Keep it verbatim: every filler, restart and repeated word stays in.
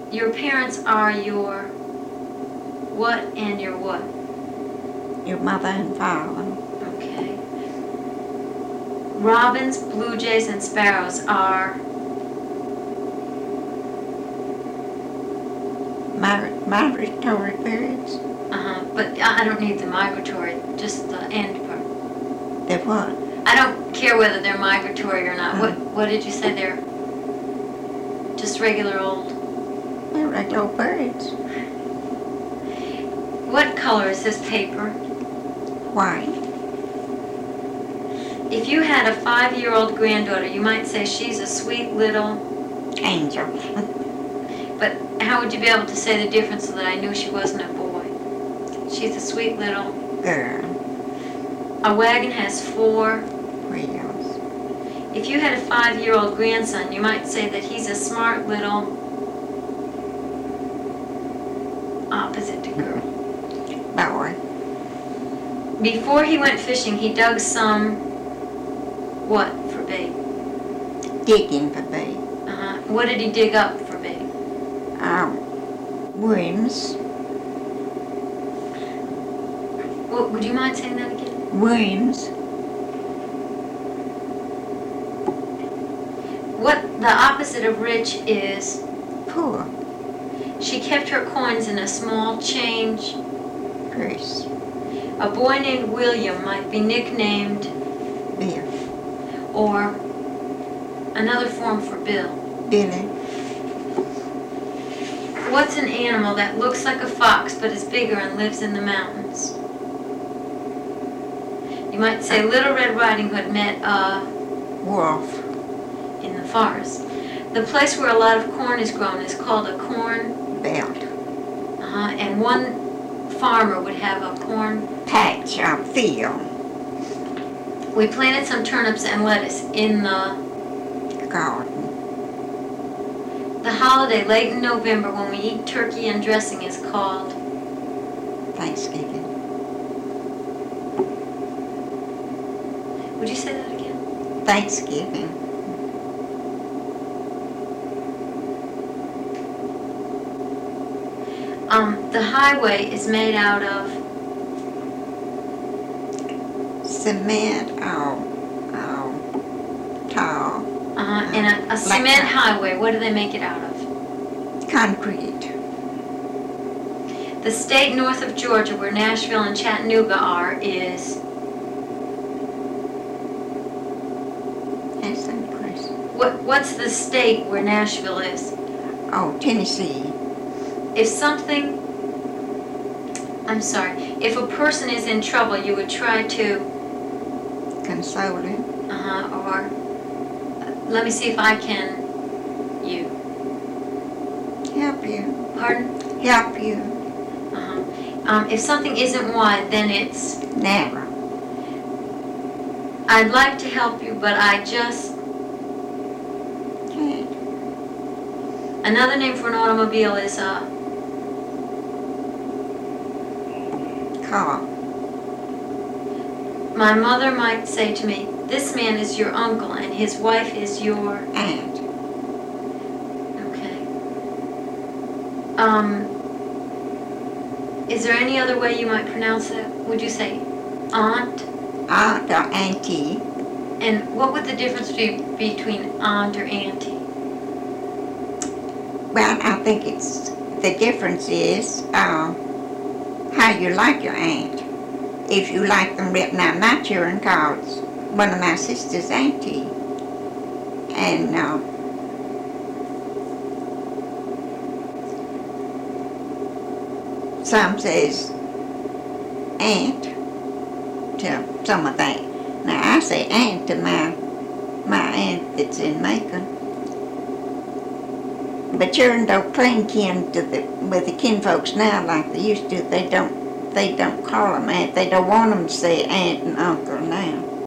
your parents are your what and your what? Your mother and father. Okay. Robins, blue jays, and sparrows are Mig- migratory birds. uh-huh, but I I don't need the migratory, just the end part. They're what? I don't care whether they're migratory or not. Uh-huh. What what did you say they're? Just regular old. They're regular old birds. What color is this paper? White. If you had a five-year-old granddaughter, you might say she's a sweet little. Angel. But how would you be able to say the difference so that I knew she wasn't a boy? She's a sweet little. Girl. A wagon has four. Wheels. If you had a five-year-old grandson, you might say that he's a smart little. Opposite to girl. Boy. Before he went fishing, he dug some. What for bait? Digging for bait. Uh-huh. What did he dig up for bait? Um, worms. Well, would you mind saying that again? Worms. What the opposite of rich is? Poor. She kept her coins in a small change. Purse. A boy named William might be nicknamed, Bill. or another form for Bill. Billy. What's an animal that looks like a fox but is bigger and lives in the mountains? You might say Little Red Riding Hood met a Wolf. in the forest. The place where a lot of corn is grown is called a corn Belt. uh-huh, and one farmer would have a corn. Patch of field. We planted some turnips and lettuce in the Garden. the holiday late in November when we eat turkey and dressing is called. Thanksgiving. Would you say that again? Thanksgiving. Um, the highway is made out of. Cement. Oh. Oh. Tall. Uh, and a, a cement that. highway, what do they make it out of? Concrete. The state north of Georgia where Nashville and Chattanooga are is. That's the question. What, what's the state where Nashville is? Oh, Tennessee. If something. I'm sorry. If a person is in trouble, you would try to. Console it. Uh-huh, or. Let me see if I can. You. Help you. Pardon? Help you. Uh-huh. Um, if something isn't wide, then it's. Narrow. I'd like to help you, but I just. Can't. Another name for an automobile is a. Car. My mother might say to me, this man is your uncle and his wife is your. Aunt. Okay. Um, is there any other way you might pronounce that? Would you say aunt? Aunt or auntie. And what would the difference be between aunt or auntie? Well, I think it's the difference is uh, how you like your aunt. If you like them written out, my children called one of my sisters auntie, and uh, some says aunt to some of that. Now I say aunt to my my aunt that's in Macon. But children don't claim kin to the with the kinfolks now like they used to. They don't they don't call them aunt. They don't want them to say aunt and uncle now.